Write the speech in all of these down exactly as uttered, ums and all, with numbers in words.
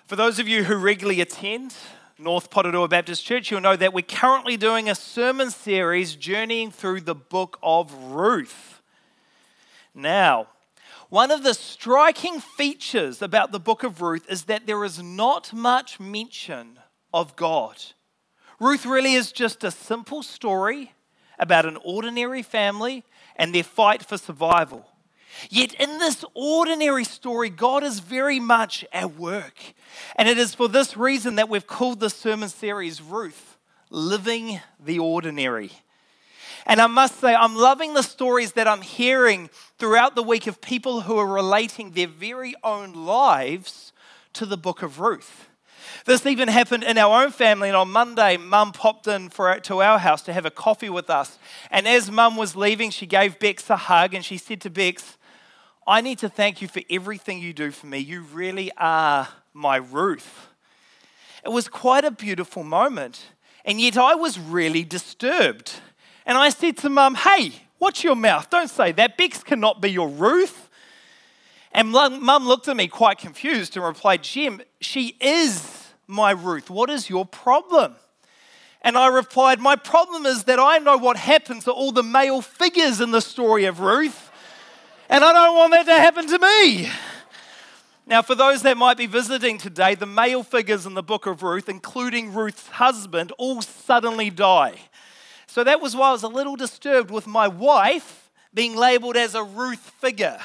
For those of you who regularly attend North Porirua Baptist Church, you'll know that we're currently doing a sermon series journeying through the book of Ruth. Now, one of the striking features about the book of Ruth is that there is not much mention of God. Ruth really is just a simple story about an ordinary family and their fight for survival. Yet in this ordinary story, God is very much at work. And it is for this reason that we've called this sermon series Ruth, Living the Ordinary. And I must say, I'm loving the stories that I'm hearing throughout the week of people who are relating their very own lives to the book of Ruth. This even happened in our own family, and on Monday, Mum popped in for to our house to have a coffee with us. And as Mum was leaving, she gave Bex a hug, and she said to Bex, "I need to thank you for everything you do for me. You really are my Ruth." It was quite a beautiful moment, and yet I was really disturbed. And I said to Mum, "Hey, watch your mouth. Don't say that. Bex cannot be your Ruth." And Mum looked at me quite confused and replied, "Jem, she is my Ruth. What is your problem?" And I replied, "My problem is that I know what happens to all the male figures in the story of Ruth. And I don't want that to happen to me." Now, for those that might be visiting today, the male figures in the book of Ruth, including Ruth's husband, all suddenly die. So that was why I was a little disturbed with my wife being labeled as a Ruth figure.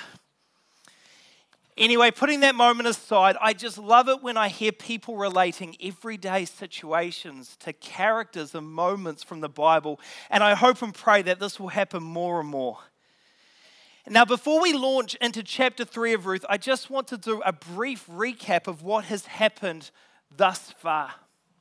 Anyway, putting that moment aside, I just love it when I hear people relating everyday situations to characters and moments from the Bible. And I hope and pray that this will happen more and more. Now, before we launch into chapter three of Ruth, I just want to do a brief recap of what has happened thus far.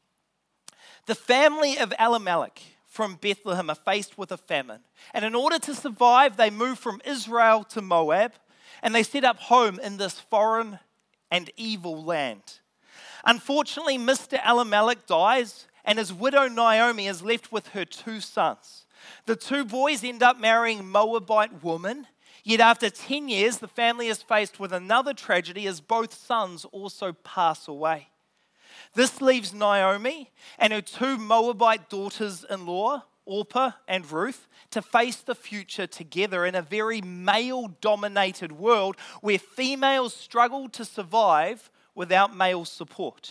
The family of Elimelech from Bethlehem are faced with a famine. And in order to survive, they move from Israel to Moab, and they set up home in this foreign and evil land. Unfortunately, Mister Elimelech dies, and his widow Naomi is left with her two sons. The two boys end up marrying Moabite women. Yet after ten years, the family is faced with another tragedy as both sons also pass away. This leaves Naomi and her two Moabite daughters-in-law, Orpah and Ruth, to face the future together in a very male-dominated world where females struggle to survive without male support.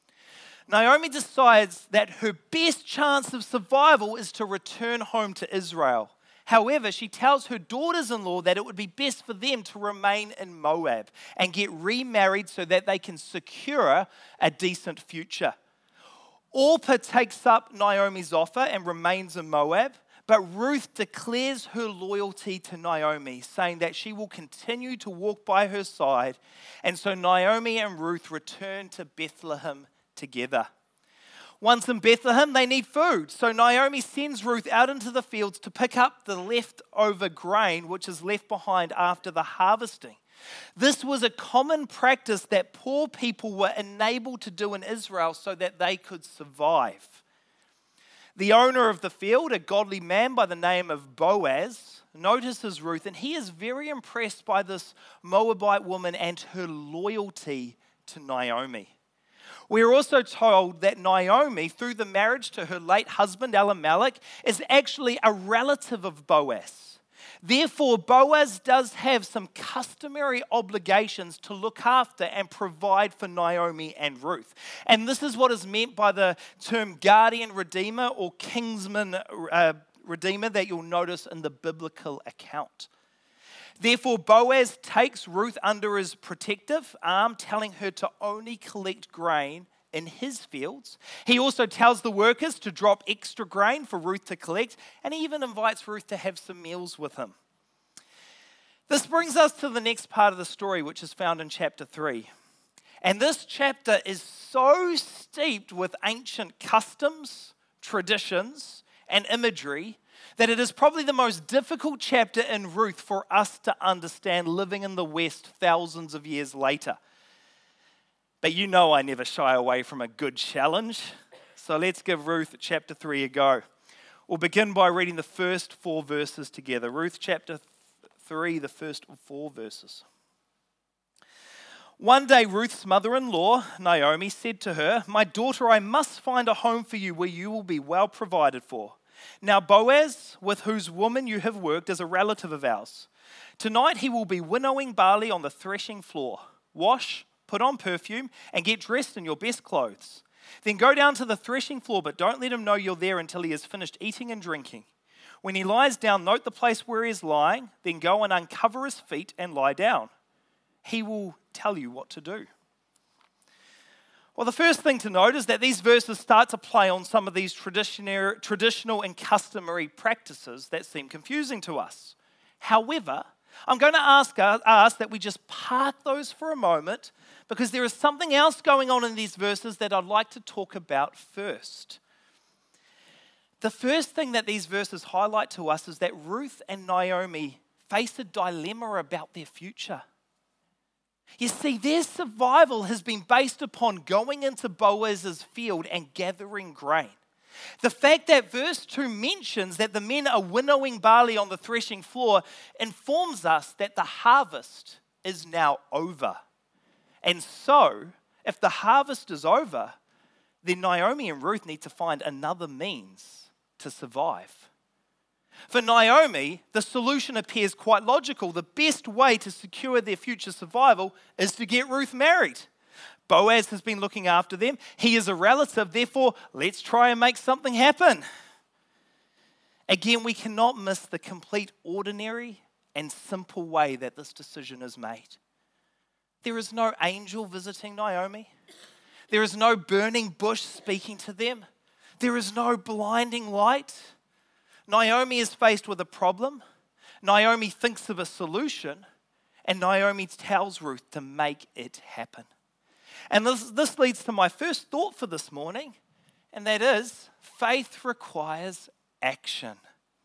Naomi decides that her best chance of survival is to return home to Israel. However, she tells her daughters-in-law that it would be best for them to remain in Moab and get remarried so that they can secure a decent future. Orpah takes up Naomi's offer and remains in Moab, but Ruth declares her loyalty to Naomi, saying that she will continue to walk by her side. And so Naomi and Ruth return to Bethlehem together. Once in Bethlehem, they need food. So Naomi sends Ruth out into the fields to pick up the leftover grain, which is left behind after the harvesting. This was a common practice that poor people were enabled to do in Israel so that they could survive. The owner of the field, a godly man by the name of Boaz, notices Ruth, and he is very impressed by this Moabite woman and her loyalty to Naomi. We are also told that Naomi, through the marriage to her late husband Elimelech, is actually a relative of Boaz. Therefore, Boaz does have some customary obligations to look after and provide for Naomi and Ruth. And this is what is meant by the term guardian redeemer or kinsman uh, redeemer that you'll notice in the biblical account. Therefore, Boaz takes Ruth under his protective arm, telling her to only collect grain in his fields. He also tells the workers to drop extra grain for Ruth to collect, and he even invites Ruth to have some meals with him. This brings us to the next part of the story, which is found in chapter three. And this chapter is so steeped with ancient customs, traditions, and imagery that it is probably the most difficult chapter in Ruth for us to understand living in the West thousands of years later. But you know I never shy away from a good challenge. So let's give Ruth chapter three a go. We'll begin by reading the first four verses together. Ruth chapter three, the first four verses. One day, Ruth's mother-in-law, Naomi, said to her, "My daughter, I must find a home for you where you will be well provided for. Now Boaz, with whose woman you have worked, is a relative of ours. Tonight he will be winnowing barley on the threshing floor. Wash, put on perfume, and get dressed in your best clothes. Then go down to the threshing floor, but don't let him know you're there until he has finished eating and drinking. When he lies down, note the place where he is lying, then go and uncover his feet and lie down. He will tell you what to do." Well, the first thing to note is that these verses start to play on some of these traditional, traditional and customary practices that seem confusing to us. However, I'm going to ask us that we just park those for a moment, because there is something else going on in these verses that I'd like to talk about first. The first thing that these verses highlight to us is that Ruth and Naomi face a dilemma about their future. You see, their survival has been based upon going into Boaz's field and gathering grain. The fact that verse two mentions that the men are winnowing barley on the threshing floor informs us that the harvest is now over. And so, if the harvest is over, then Naomi and Ruth need to find another means to survive. For Naomi, the solution appears quite logical. The best way to secure their future survival is to get Ruth married. Boaz has been looking after them. He is a relative, therefore, let's try and make something happen. Again, we cannot miss the complete ordinary and simple way that this decision is made. There is no angel visiting Naomi. There is no burning bush speaking to them. There is no blinding light. Naomi is faced with a problem. Naomi thinks of a solution, and Naomi tells Ruth to make it happen. And this, this leads to my first thought for this morning, and that is, faith requires action.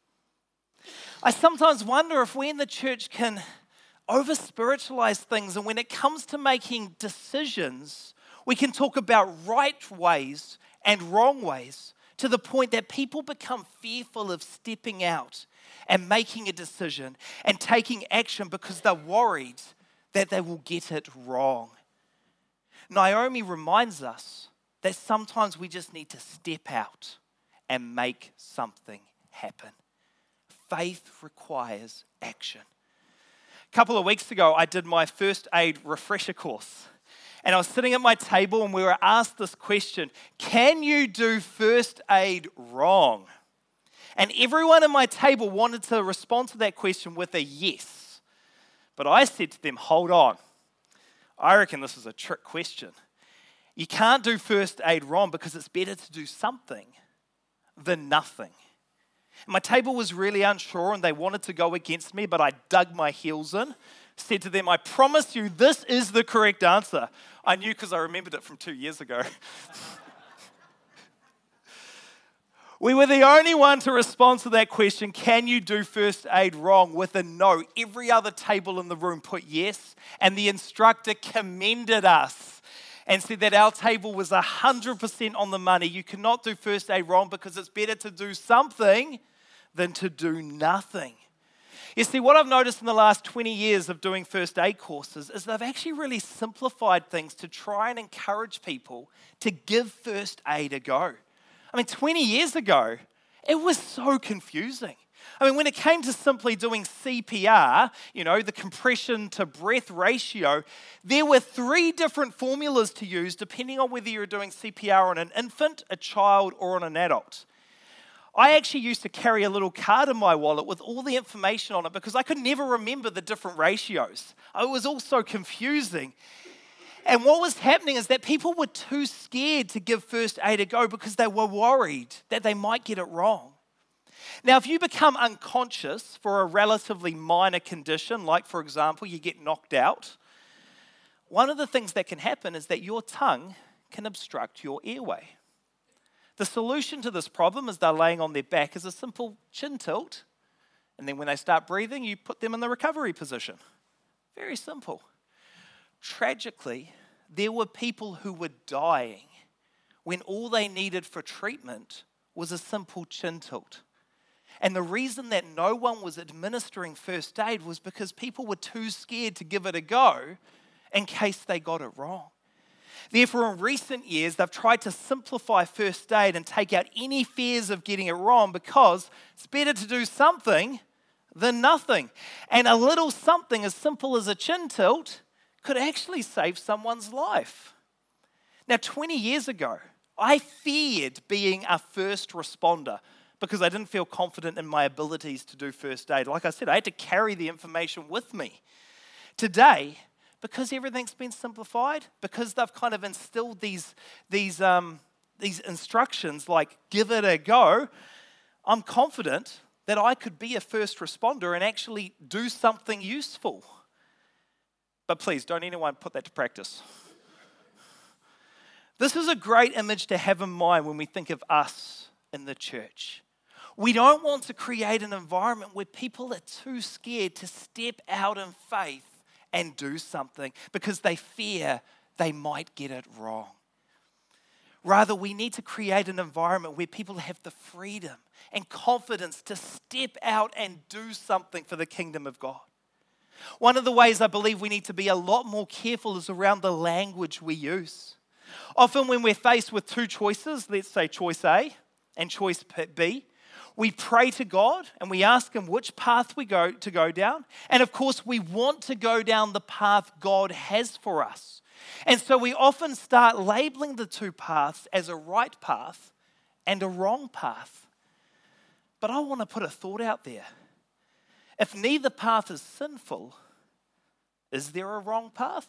I sometimes wonder if we in the church can over-spiritualize things, and when it comes to making decisions, we can talk about right ways and wrong ways, to the point that people become fearful of stepping out and making a decision and taking action because they're worried that they will get it wrong. Naomi reminds us that sometimes we just need to step out and make something happen. Faith requires action. A couple of weeks ago, I did my first aid refresher course. And I was sitting at my table and we were asked this question: can you do first aid wrong? And everyone at my table wanted to respond to that question with a yes. But I said to them, hold on. I reckon this is a trick question. You can't do first aid wrong because it's better to do something than nothing. And my table was really unsure and they wanted to go against me, but I dug my heels in. Said to them, I promise you this is the correct answer. I knew because I remembered it from two years ago. We were the only one to respond to that question, can you do first aid wrong, with a no. Every other table in the room put yes, and the instructor commended us and said that our table was one hundred percent on the money. You cannot do first aid wrong because it's better to do something than to do nothing. You see, what I've noticed in the last twenty years of doing first aid courses is they've actually really simplified things to try and encourage people to give first aid a go. I mean, twenty years ago, it was so confusing. I mean, when it came to simply doing C P R, you know, the compression to breath ratio, there were three different formulas to use depending on whether you were doing C P R on an infant, a child, or on an adult. I actually used to carry a little card in my wallet with all the information on it because I could never remember the different ratios. It was all so confusing. And what was happening is that people were too scared to give first aid a go because they were worried that they might get it wrong. Now, if you become unconscious for a relatively minor condition, like, for example, you get knocked out, one of the things that can happen is that your tongue can obstruct your airway. The solution to this problem as they're laying on their back is a simple chin tilt. And then when they start breathing, you put them in the recovery position. Very simple. Tragically, there were people who were dying when all they needed for treatment was a simple chin tilt. And the reason that no one was administering first aid was because people were too scared to give it a go in case they got it wrong. Therefore, in recent years, they've tried to simplify first aid and take out any fears of getting it wrong because it's better to do something than nothing. And a little something as simple as a chin tilt could actually save someone's life. Now, twenty years ago, I feared being a first responder because I didn't feel confident in my abilities to do first aid. Like I said, I had to carry the information with me. Today, because everything's been simplified, because they've kind of instilled these, these, um, these instructions like give it a go, I'm confident that I could be a first responder and actually do something useful. But please, don't anyone put that to practice. This is a great image to have in mind when we think of us in the church. We don't want to create an environment where people are too scared to step out in faith and do something because they fear they might get it wrong. Rather, we need to create an environment where people have the freedom and confidence to step out and do something for the kingdom of God. One of the ways I believe we need to be a lot more careful is around the language we use. Often when we're faced with two choices, let's say choice A and choice B, we pray to God and we ask Him which path we go to go down. And of course, we want to go down the path God has for us. And so we often start labeling the two paths as a right path and a wrong path. But I want to put a thought out there. If neither path is sinful, is there a wrong path?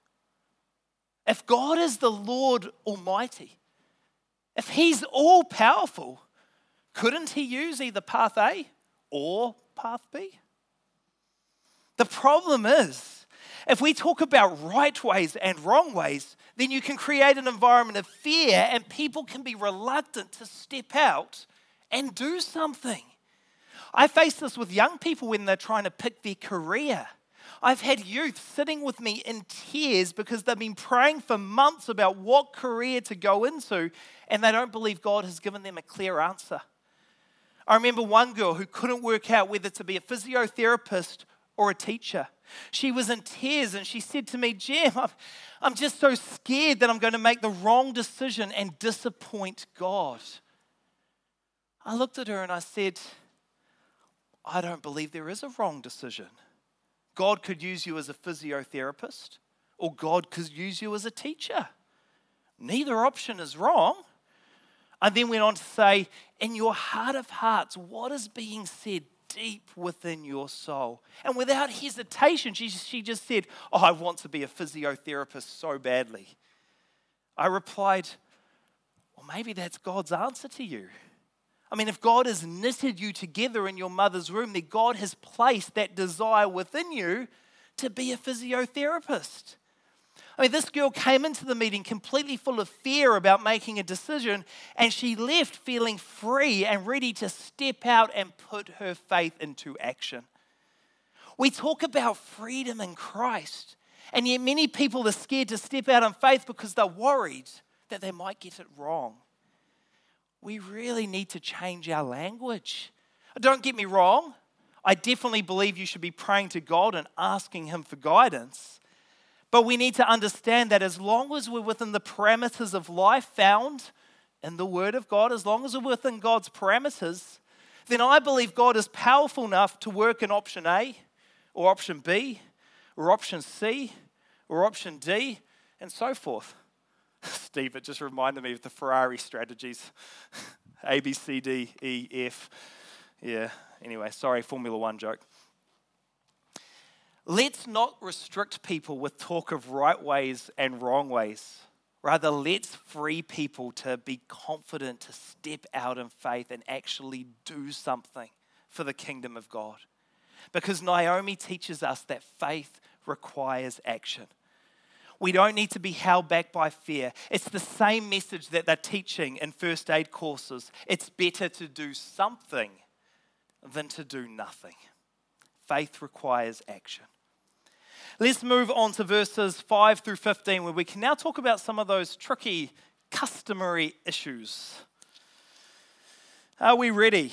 If God is the Lord Almighty, if He's all-powerful, couldn't He use either path A or path B? The problem is, if we talk about right ways and wrong ways, then you can create an environment of fear and people can be reluctant to step out and do something. I face this with young people when they're trying to pick their career. I've had youth sitting with me in tears because they've been praying for months about what career to go into and they don't believe God has given them a clear answer. I remember one girl who couldn't work out whether to be a physiotherapist or a teacher. She was in tears and she said to me, Jim, I'm, I'm just so scared that I'm going to make the wrong decision and disappoint God. I looked at her and I said, I don't believe there is a wrong decision. God could use you as a physiotherapist or God could use you as a teacher. Neither option is wrong. And then went on to say, in your heart of hearts, what is being said deep within your soul? And without hesitation, she, she just said, oh, I want to be a physiotherapist so badly. I replied, well, maybe that's God's answer to you. I mean, if God has knitted you together in your mother's womb, then God has placed that desire within you to be a physiotherapist. I mean, this girl came into the meeting completely full of fear about making a decision, and she left feeling free and ready to step out and put her faith into action. We talk about freedom in Christ, and yet many people are scared to step out in faith because they're worried that they might get it wrong. We really need to change our language. Don't get me wrong. I definitely believe you should be praying to God and asking Him for guidance. But we need to understand that as long as we're within the parameters of life found in the Word of God, as long as we're within God's parameters, then I believe God is powerful enough to work in option A, or option B, or option C, or option D, and so forth. Steve, it just reminded me of the Ferrari strategies. A, B, C, D, E, F. Yeah, anyway, sorry, Formula One joke. Let's not restrict people with talk of right ways and wrong ways. Rather, let's free people to be confident to step out in faith and actually do something for the kingdom of God. Because Naomi teaches us that faith requires action. We don't need to be held back by fear. It's the same message that they're teaching in first aid courses. It's better to do something than to do nothing. Faith requires action. Let's move on to verses five through fifteen, where we can now talk about some of those tricky, customary issues. Are we ready?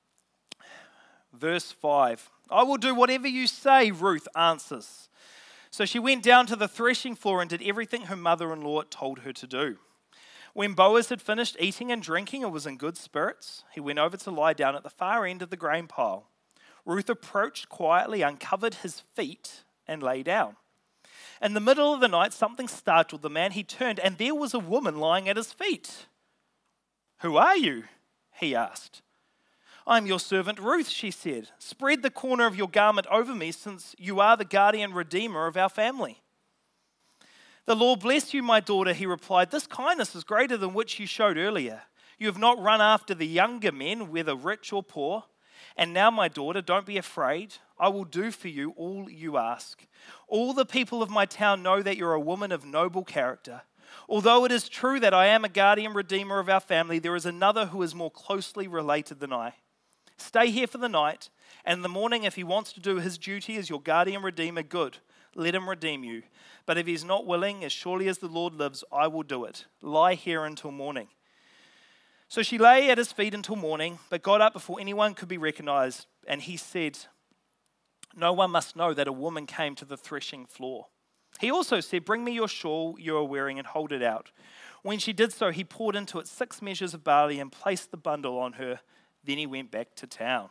Verse five. I will do whatever you say, Ruth answers. So she went down to the threshing floor and did everything her mother-in-law told her to do. When Boaz had finished eating and drinking and was in good spirits, he went over to lie down at the far end of the grain pile. Ruth approached quietly, uncovered his feet, and lay down. In the middle of the night, something startled the man. He turned, and there was a woman lying at his feet. "Who are you?" he asked. "I'm your servant Ruth," she said. "Spread the corner of your garment over me, since you are the guardian redeemer of our family." "The Lord bless you, my daughter," he replied. "This kindness is greater than which you showed earlier. You have not run after the younger men, whether rich or poor. And now, my daughter, don't be afraid. I will do for you all you ask. All the people of my town know that you're a woman of noble character. Although it is true that I am a guardian redeemer of our family, there is another who is more closely related than I. Stay here for the night, and in the morning, if he wants to do his duty as your guardian redeemer, good. Let him redeem you. But if he's not willing, as surely as the Lord lives, I will do it. Lie here until morning." So she lay at his feet until morning, but got up before anyone could be recognized. And he said, "No one must know that a woman came to the threshing floor." He also said, "Bring me your shawl you are wearing and hold it out." When she did so, he poured into it six measures of barley and placed the bundle on her. Then he went back to town.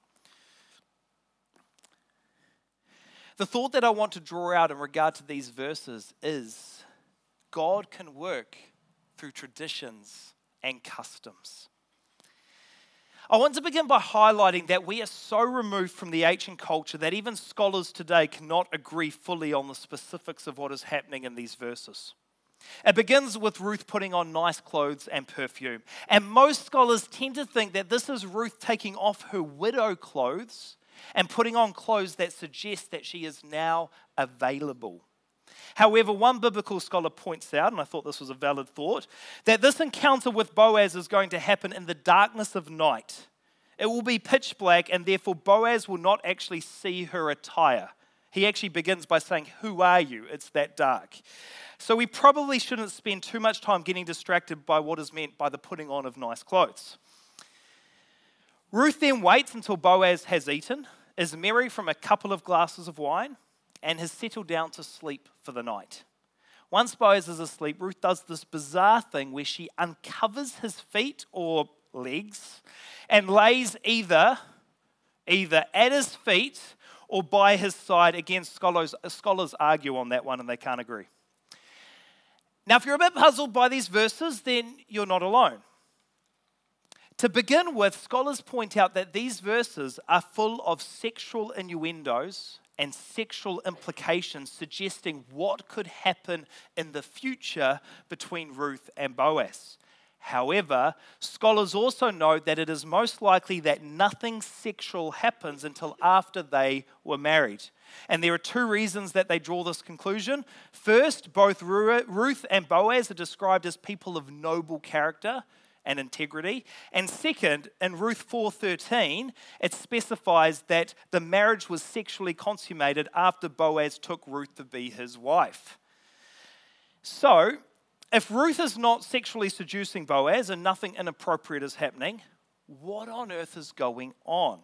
The thought that I want to draw out in regard to these verses is God can work through traditions and customs. I want to begin by highlighting that we are so removed from the ancient culture that even scholars today cannot agree fully on the specifics of what is happening in these verses. It begins with Ruth putting on nice clothes and perfume. And most scholars tend to think that this is Ruth taking off her widow clothes and putting on clothes that suggest that she is now available. However, one biblical scholar points out, and I thought this was a valid thought, that this encounter with Boaz is going to happen in the darkness of night. It will be pitch black, and therefore Boaz will not actually see her attire. He actually begins by saying, "Who are you?" It's that dark. So we probably shouldn't spend too much time getting distracted by what is meant by the putting on of nice clothes. Ruth then waits until Boaz has eaten, is merry from a couple of glasses of wine, and has settled down to sleep for the night. Once Boaz is asleep, Ruth does this bizarre thing where she uncovers his feet or legs and lays either, either at his feet or by his side. Again, scholars, scholars argue on that one and they can't agree. Now, if you're a bit puzzled by these verses, then you're not alone. To begin with, scholars point out that these verses are full of sexual innuendos and sexual implications suggesting what could happen in the future between Ruth and Boaz. However, scholars also note that it is most likely that nothing sexual happens until after they were married. And there are two reasons that they draw this conclusion. First, both Ruth and Boaz are described as people of noble character and integrity. And second, in Ruth four thirteen, it specifies that the marriage was sexually consummated after Boaz took Ruth to be his wife. So, if Ruth is not sexually seducing Boaz and nothing inappropriate is happening, what on earth is going on?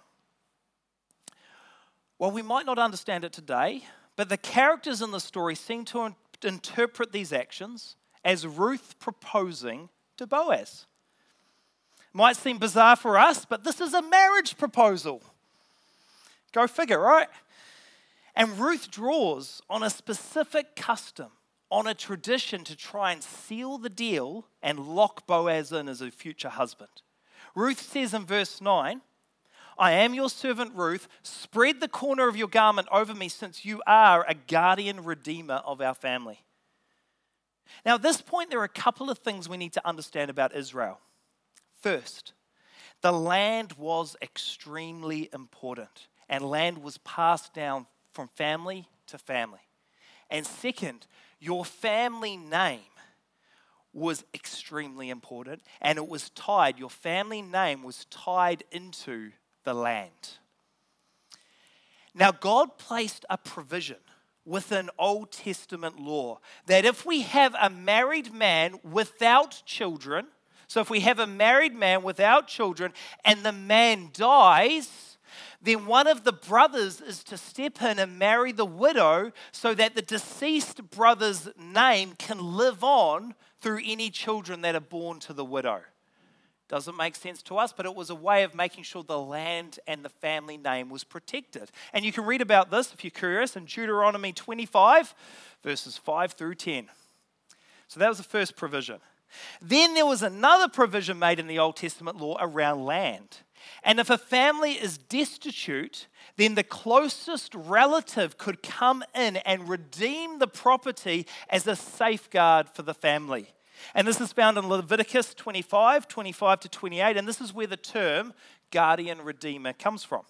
Well, we might not understand it today, but the characters in the story seem to in- interpret these actions as Ruth proposing to Boaz. Might seem bizarre for us, but this is a marriage proposal. Go figure, right? And Ruth draws on a specific custom, on a tradition to try and seal the deal and lock Boaz in as a future husband. Ruth says in verse nine, "I am your servant Ruth, spread the corner of your garment over me since you are a guardian redeemer of our family." Now at this point there are a couple of things we need to understand about Israel. First, the land was extremely important and land was passed down from family to family. And second, your family name was extremely important and it was tied, your family name was tied into the land. Now God placed a provision within Old Testament law that if we have a married man without children, so if we have a married man without children and the man dies, then one of the brothers is to step in and marry the widow so that the deceased brother's name can live on through any children that are born to the widow. Doesn't make sense to us, but it was a way of making sure the land and the family name was protected. And you can read about this, if you're curious, in Deuteronomy twenty-five, verses five through ten. So that was the first provision. Then there was another provision made in the Old Testament law around land. And if a family is destitute, then the closest relative could come in and redeem the property as a safeguard for the family. And this is found in Leviticus twenty-five, twenty-five to twenty-eight, and this is where the term guardian redeemer comes from.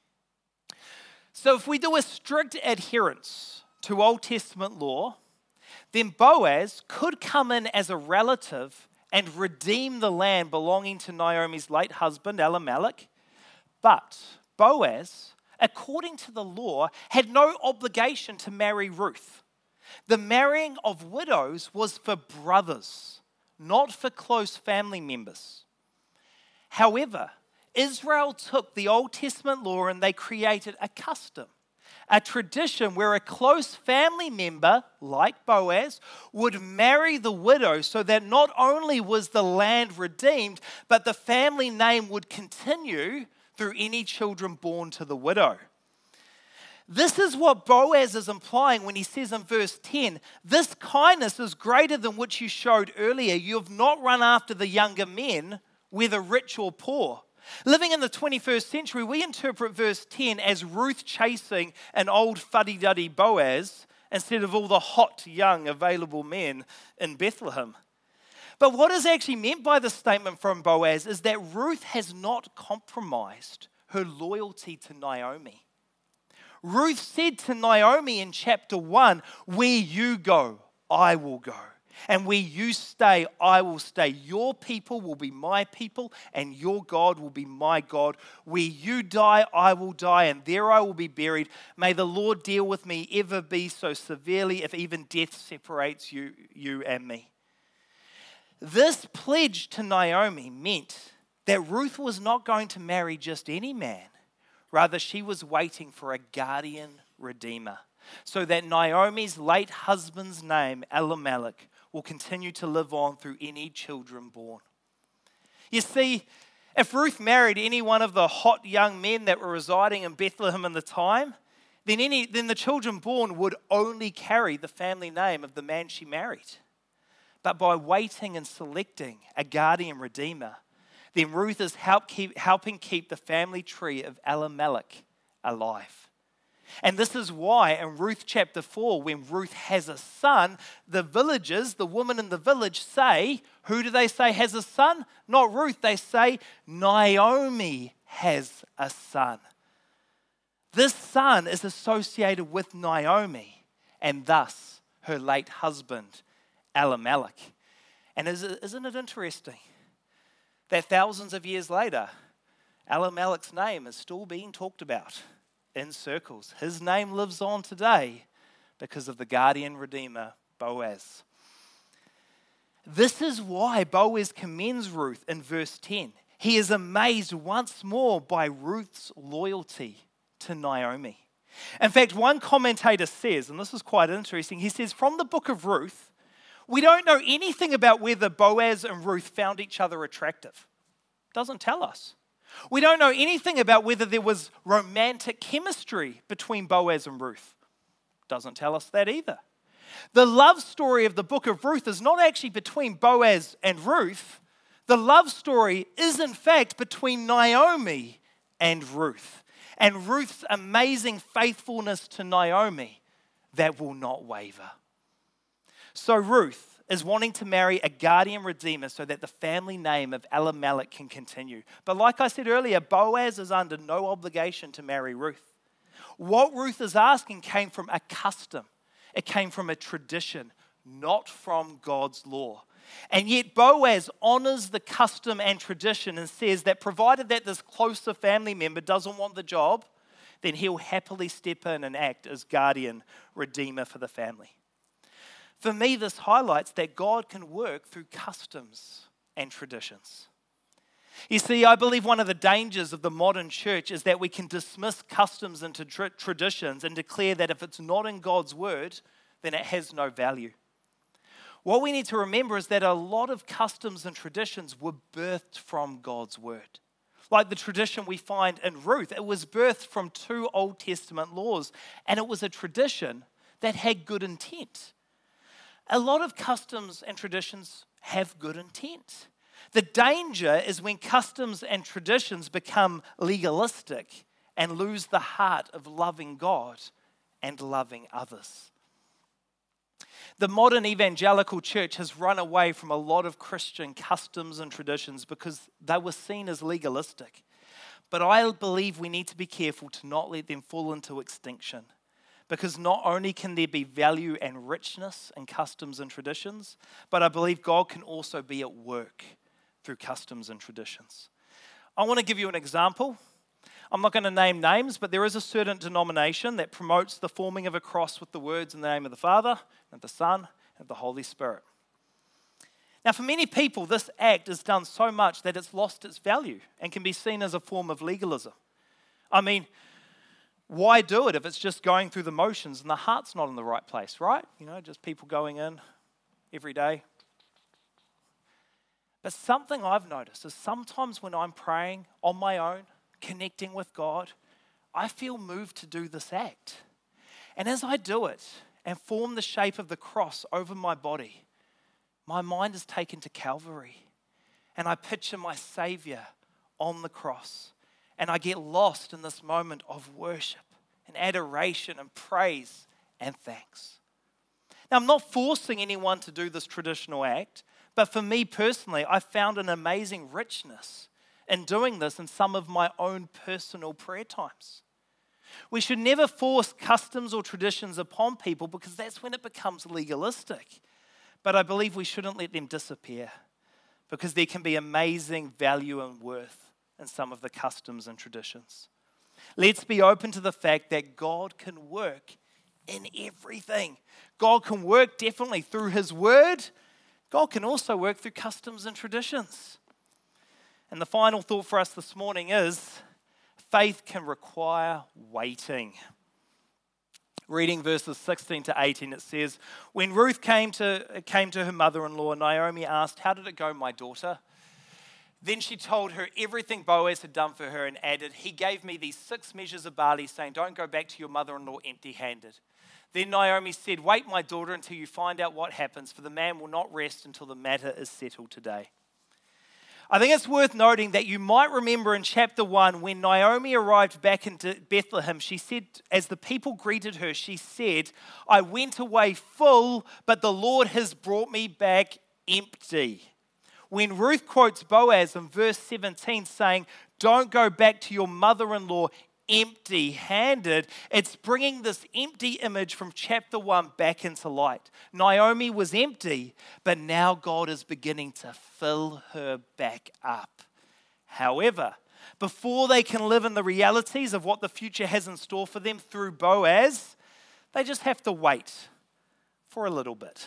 So if we do a strict adherence to Old Testament law, then Boaz could come in as a relative and redeem the land belonging to Naomi's late husband, Elimelech. But Boaz, according to the law, had no obligation to marry Ruth. The marrying of widows was for brothers, not for close family members. However, Israel took the Old Testament law and they created a custom, a tradition where a close family member, like Boaz, would marry the widow so that not only was the land redeemed, but the family name would continue through any children born to the widow. This is what Boaz is implying when he says in verse ten, "This kindness is greater than which you showed earlier. You have not run after the younger men, whether rich or poor." Living in the twenty-first century, we interpret verse ten as Ruth chasing an old fuddy-duddy Boaz instead of all the hot, young, available men in Bethlehem. But what is actually meant by this statement from Boaz is that Ruth has not compromised her loyalty to Naomi. Ruth said to Naomi in chapter one, "Where you go, I will go. And where you stay, I will stay. Your people will be my people, and your God will be my God. Where you die, I will die, and there I will be buried. May the Lord deal with me ever be so severely, if even death separates you, you and me." This pledge to Naomi meant that Ruth was not going to marry just any man. Rather, she was waiting for a guardian redeemer, so that Naomi's late husband's name, Elimelech, will continue to live on through any children born. You see, if Ruth married any one of the hot young men that were residing in Bethlehem in the time, then, any, then the children born would only carry the family name of the man she married. But by waiting and selecting a guardian redeemer, then Ruth is help keep, helping keep the family tree of Elimelech alive. And this is why in Ruth chapter four, when Ruth has a son, the villagers, the women in the village say, who do they say has a son? Not Ruth, they say Naomi has a son. This son is associated with Naomi and thus her late husband, Elimelech. And isn't it interesting that thousands of years later, Elimelech's name is still being talked about in circles. His name lives on today because of the guardian redeemer, Boaz. This is why Boaz commends Ruth in verse ten. He is amazed once more by Ruth's loyalty to Naomi. In fact, one commentator says, and this is quite interesting, he says, from the book of Ruth, we don't know anything about whether Boaz and Ruth found each other attractive. Doesn't tell us. We don't know anything about whether there was romantic chemistry between Boaz and Ruth. Doesn't tell us that either. The love story of the book of Ruth is not actually between Boaz and Ruth. The love story is in fact between Naomi and Ruth. And Ruth's amazing faithfulness to Naomi that will not waver. So Ruth is wanting to marry a guardian redeemer so that the family name of Elimelech can continue. But like I said earlier, Boaz is under no obligation to marry Ruth. What Ruth is asking came from a custom. It came from a tradition, not from God's law. And yet Boaz honors the custom and tradition and says that provided that this closer family member doesn't want the job, then he'll happily step in and act as guardian redeemer for the family. For me, this highlights that God can work through customs and traditions. You see, I believe one of the dangers of the modern church is that we can dismiss customs and tra- traditions and declare that if it's not in God's word, then it has no value. What we need to remember is that a lot of customs and traditions were birthed from God's word. Like the tradition we find in Ruth, it was birthed from two Old Testament laws, and it was a tradition that had good intent. A lot of customs and traditions have good intent. The danger is when customs and traditions become legalistic and lose the heart of loving God and loving others. The modern evangelical church has run away from a lot of Christian customs and traditions because they were seen as legalistic. But I believe we need to be careful to not let them fall into extinction, because not only can there be value and richness in customs and traditions, but I believe God can also be at work through customs and traditions. I want to give you an example. I'm not going to name names, but there is a certain denomination that promotes the forming of a cross with the words in the name of the Father, and the Son, and the Holy Spirit. Now, for many people, this act is done so much that it's lost its value and can be seen as a form of legalism. I mean, why do it if it's just going through the motions and the heart's not in the right place, right? You know, just people going in every day. But something I've noticed is sometimes when I'm praying on my own, connecting with God, I feel moved to do this act. And as I do it and form the shape of the cross over my body, my mind is taken to Calvary. And I picture my Savior on the cross. And I get lost in this moment of worship and adoration and praise and thanks. Now, I'm not forcing anyone to do this traditional act, but for me personally, I found an amazing richness in doing this in some of my own personal prayer times. We should never force customs or traditions upon people because that's when it becomes legalistic. But I believe we shouldn't let them disappear because there can be amazing value and worth in some of the customs and traditions. Let's be open to the fact that God can work in everything. God can work definitely through His Word. God can also work through customs and traditions. And the final thought for us this morning is faith can require waiting. Reading verses sixteen to eighteen, it says, when Ruth came to, came to her mother-in-law, Naomi asked, how did it go, my daughter? Then she told her everything Boaz had done for her and added, he gave me these six measures of barley, saying, don't go back to your mother-in-law empty-handed. Then Naomi said, wait, my daughter, until you find out what happens, for the man will not rest until the matter is settled today. I think it's worth noting that you might remember in chapter one, when Naomi arrived back into Bethlehem, she said, as the people greeted her, she said, I went away full, but the Lord has brought me back empty. When Ruth quotes Boaz in verse seventeen saying, don't go back to your mother-in-law empty-handed, it's bringing this empty image from chapter one back into light. Naomi was empty, but now God is beginning to fill her back up. However, before they can live in the realities of what the future has in store for them through Boaz, they just have to wait for a little bit.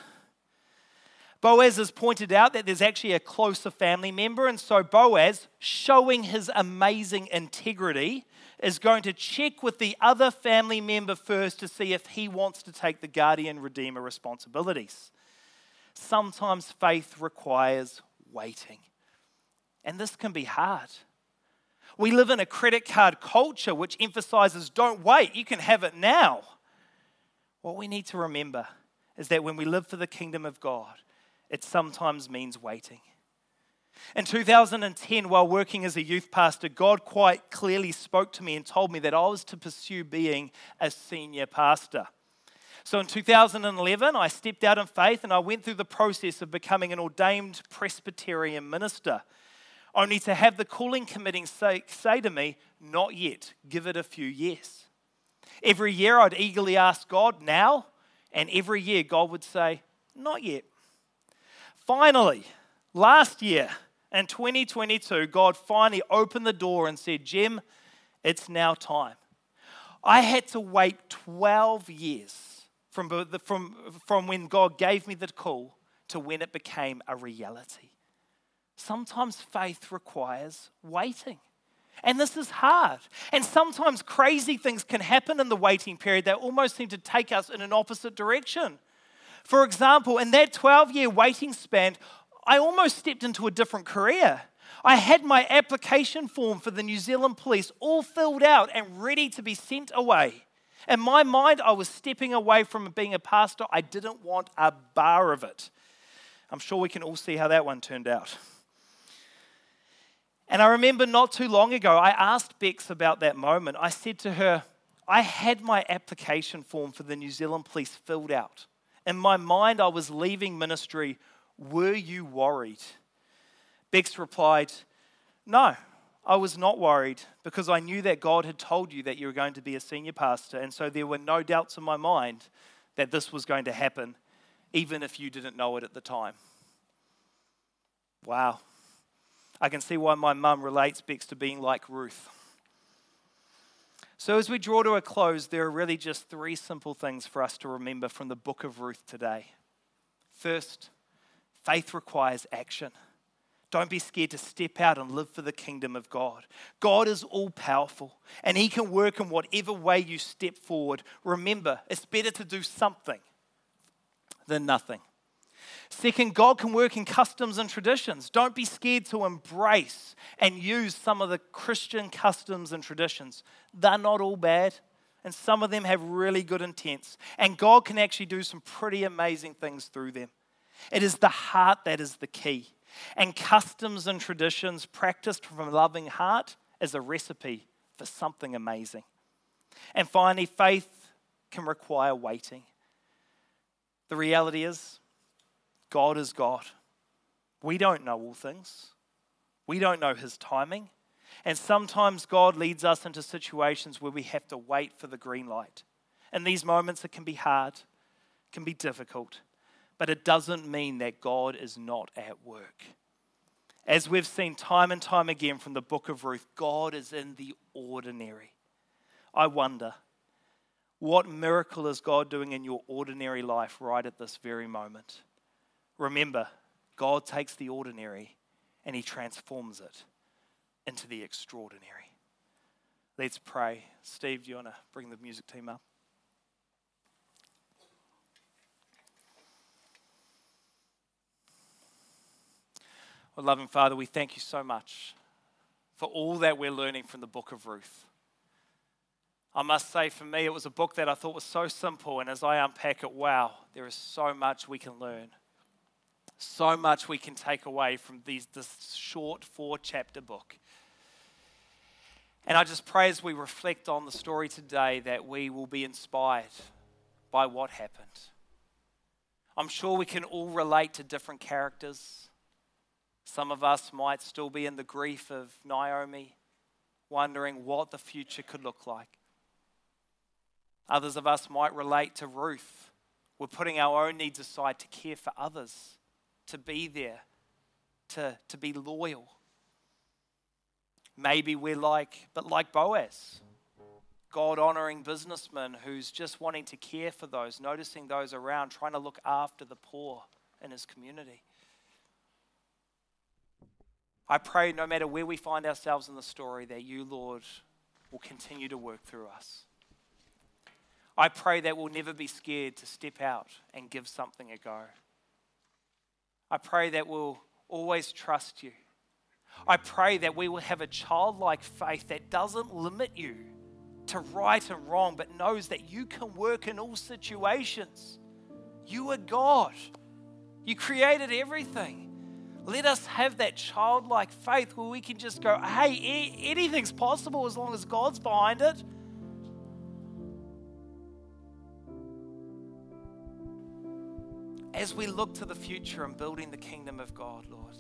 Boaz has pointed out that there's actually a closer family member, and so Boaz, showing his amazing integrity, is going to check with the other family member first to see if he wants to take the guardian redeemer responsibilities. Sometimes faith requires waiting, and this can be hard. We live in a credit card culture which emphasizes don't wait, you can have it now. What we need to remember is that when we live for the kingdom of God, it sometimes means waiting. In two thousand ten, while working as a youth pastor, God quite clearly spoke to me and told me that I was to pursue being a senior pastor. So in two thousand eleven, I stepped out in faith and I went through the process of becoming an ordained Presbyterian minister, only to have the calling committee say, say to me, not yet, give it a few years. Every year I'd eagerly ask God, now? And every year God would say, not yet. Finally, last year, in twenty twenty-two, God finally opened the door and said, Jim, it's now time. I had to wait twelve years from, from, from when God gave me the call to when it became a reality. sometimes faith requires waiting. And this is hard. And sometimes crazy things can happen in the waiting period that almost seem to take us in an opposite direction. For example, in that twelve-year waiting span, I almost stepped into a different career. I had my application form for the New Zealand Police all filled out and ready to be sent away. In my mind, I was stepping away from being a pastor. I didn't want a bar of it. I'm sure we can all see how that one turned out. And I remember not too long ago, I asked Bex about that moment. I said to her, I had my application form for the New Zealand Police filled out. In my mind, I was leaving ministry. Were you worried? Bex replied, no, I was not worried because I knew that God had told you that you were going to be a senior pastor. And so there were no doubts in my mind that this was going to happen, even if you didn't know it at the time. Wow. I can see why my mum relates Bex to being like Ruth. So as we draw to a close, there are really just three simple things for us to remember from the book of Ruth today. First, faith requires action. Don't be scared to step out and live for the kingdom of God. God is all-powerful, and He can work in whatever way you step forward. Remember, it's better to do something than nothing. Second, God can work in customs and traditions. Don't be scared to embrace and use some of the Christian customs and traditions. They're not all bad, and some of them have really good intents. And God can actually do some pretty amazing things through them. It is the heart that is the key. And customs and traditions practiced from a loving heart is a recipe for something amazing. And finally, faith can require waiting. The reality is, God is God. We don't know all things. We don't know His timing. And sometimes God leads us into situations where we have to wait for the green light. In these moments, it can be hard, it can be difficult, but it doesn't mean that God is not at work. As we've seen time and time again from the book of Ruth, God is in the ordinary. I wonder, what miracle is God doing in your ordinary life right at this very moment? Remember, God takes the ordinary and He transforms it into the extraordinary. Let's pray. Steve, do you want to bring the music team up? Well, loving Father, we thank you so much for all that we're learning from the book of Ruth. I must say, for me, it was a book that I thought was so simple, and as I unpack it, wow, there is so much we can learn. So much we can take away from these, this short four-chapter book. And I just pray as we reflect on the story today that we will be inspired by what happened. I'm sure we can all relate to different characters. Some of us might still be in the grief of Naomi, wondering what the future could look like. Others of us might relate to Ruth. We're putting our own needs aside to care for others, to be there, to, to be loyal. Maybe we're like, but like Boaz, God-honoring businessman who's just wanting to care for those, noticing those around, trying to look after the poor in his community. I pray no matter where we find ourselves in the story that you, Lord, will continue to work through us. I pray that we'll never be scared to step out and give something a go. I pray that we'll always trust you. I pray that we will have a childlike faith that doesn't limit you to right and wrong, but knows that you can work in all situations. You are God. You created everything. Let us have that childlike faith where we can just go, hey, anything's possible as long as God's behind it. As we look to the future and building the kingdom of God, Lord,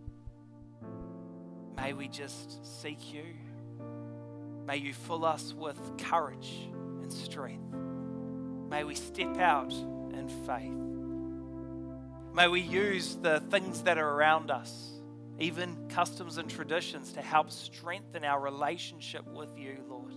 may we just seek you. May you fill us with courage and strength. May we step out in faith. May we use the things that are around us, even customs and traditions, to help strengthen our relationship with you, Lord.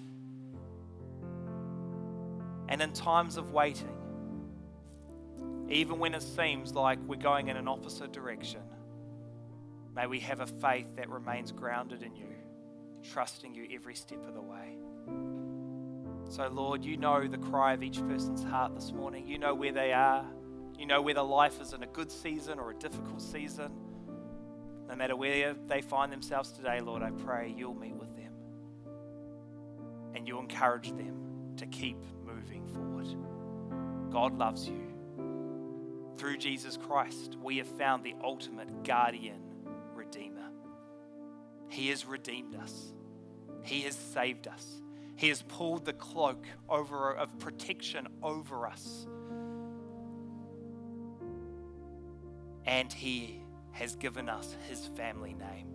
And in times of waiting, even when it seems like we're going in an opposite direction, May we have a faith that remains grounded in you, trusting you every step of the way. So Lord, you know the cry of each person's heart this morning. You know where they are. You know whether life is in a good season or a difficult season. No matter where they find themselves today, Lord, I pray you'll meet with them and you'll encourage them to keep moving forward. God loves you. Through Jesus Christ, we have found the ultimate guardian redeemer. He has redeemed us. He has saved us. He has pulled the cloak over of protection over us. And he has given us his family name.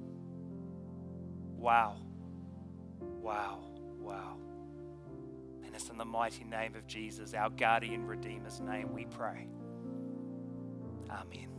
Wow. Wow. Wow. And it's in the mighty name of Jesus, our guardian redeemer's name, we pray. Amen.